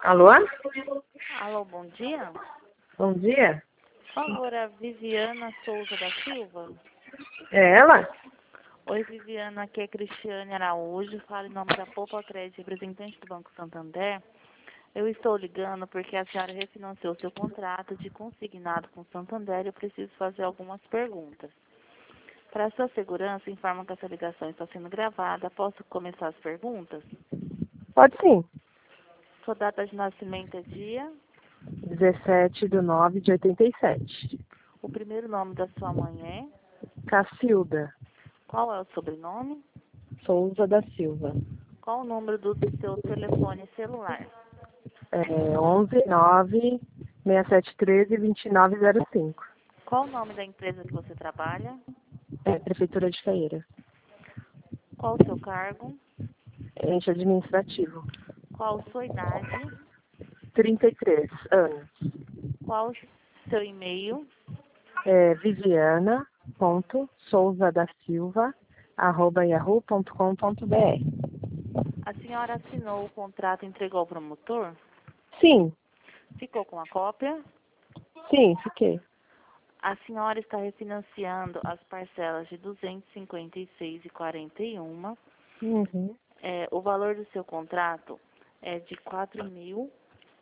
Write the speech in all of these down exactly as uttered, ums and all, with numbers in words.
Alô? Alô, bom dia. Bom dia. Por favor, a Viviana Souza da Silva. É ela? Oi, Viviana, aqui é Cristiane Araújo, falo em nome da Poupa Crédito, representante do Banco Santander. Eu estou ligando porque a senhora refinanciou seu contrato de consignado com o Santander e eu preciso fazer algumas perguntas. Para sua segurança, informo que essa ligação está sendo gravada. Posso começar as perguntas? Pode sim. Sua data de nascimento é dia? dezessete de nove de oitenta e sete. O primeiro nome da sua mãe é? Cacilda Qual é o sobrenome? Souza da Silva. Qual o número do seu telefone celular? É onze nove seis sete um três dois nove zero cinco. Qual o nome da empresa que você trabalha? É Prefeitura de Feira. Qual o seu cargo? Ente administrativo. Qual sua idade? trinta e três anos. Qual o seu e-mail? É viviana ponto souza da silva arroba yahoo ponto com ponto br. A senhora assinou o contrato e entregou ao promotor? Sim, Ficou com a cópia? sim, fiquei. A senhora está refinanciando as parcelas de duzentos e cinquenta e seis reais e quarenta e um centavos. Uhum. É, o valor do seu contrato é de quatro mil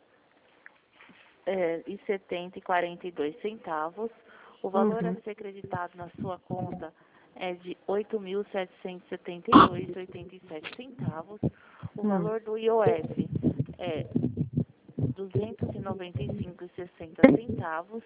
e setenta e quarenta e dois centavos. O valor Uhum. a ser creditado na sua conta é de oito mil setecentos e setenta e dois reais e oitenta e sete centavos. O Hum. valor do I O F é duzentos e noventa e cinco reais e sessenta centavos.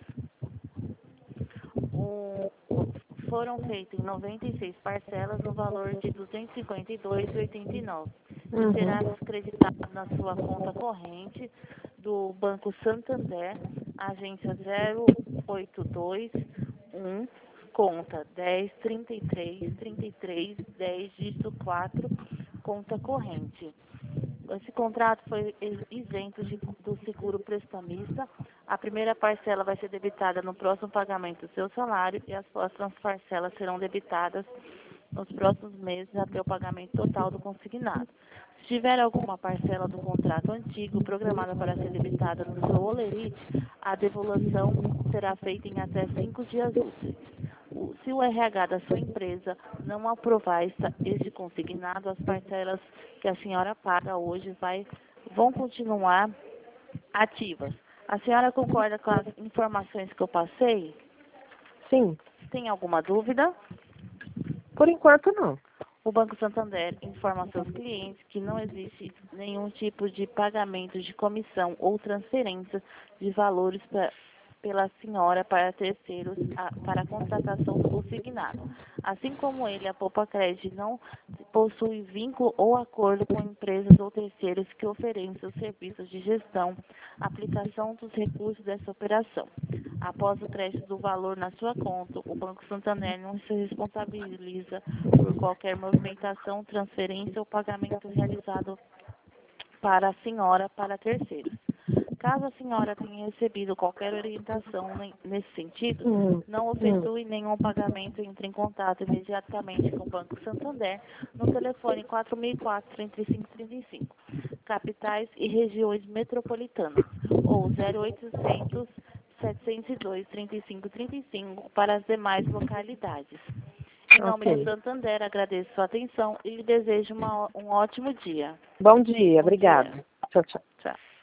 O, foram feitas em noventa e seis parcelas no valor de duzentos e cinquenta e dois reais e oitenta e nove centavos. Uhum. E será creditado na sua conta corrente do Banco Santander, agência zero oito dois um, conta dez, trinta e três, trinta e três, dez, dígito quatro, conta corrente. Esse contrato foi isento de, do seguro prestamista. A primeira parcela vai ser debitada no próximo pagamento do seu salário e as próximas parcelas serão debitadas nos próximos meses até o pagamento total do consignado. Se tiver alguma parcela do contrato antigo programada para ser debitada no seu holerite, a devolução será feita em até cinco dias úteis. O- Se o R H da sua empresa não aprovar esta, este consignado, as parcelas que a senhora paga hoje vai, vão continuar ativas. A senhora concorda com as informações que eu passei? Sim, Tem alguma dúvida? por enquanto não. O Banco Santander informa a seus clientes que não existe nenhum tipo de pagamento de comissão ou transferência de valores pra, pela senhora para terceiros a, para a contratação do consignado. Assim como ele, a Poupa Crédito não possui vínculo ou acordo com empresas ou terceiros que ofereçam seus serviços de gestão, aplicação dos recursos dessa operação. Após o crédito do valor na sua conta, o Banco Santander não se responsabiliza por qualquer movimentação, transferência ou pagamento realizado para a senhora para terceiros. Caso a senhora tenha recebido qualquer orientação ne- nesse sentido, Hum, não hum. efetue nenhum pagamento e entre em contato imediatamente com o Banco Santander no telefone quatro mil e quatro, trinta e cinco trinta e cinco, capitais e regiões metropolitanas, ou zero oitocentos, setecentos e dois, trinta e cinco trinta e cinco para as demais localidades. Em nome do Ok. Santander, agradeço sua atenção e lhe desejo uma ó- um ótimo dia. Bom dia, Bom obrigada. dia. Tchau, tchau. Tchau.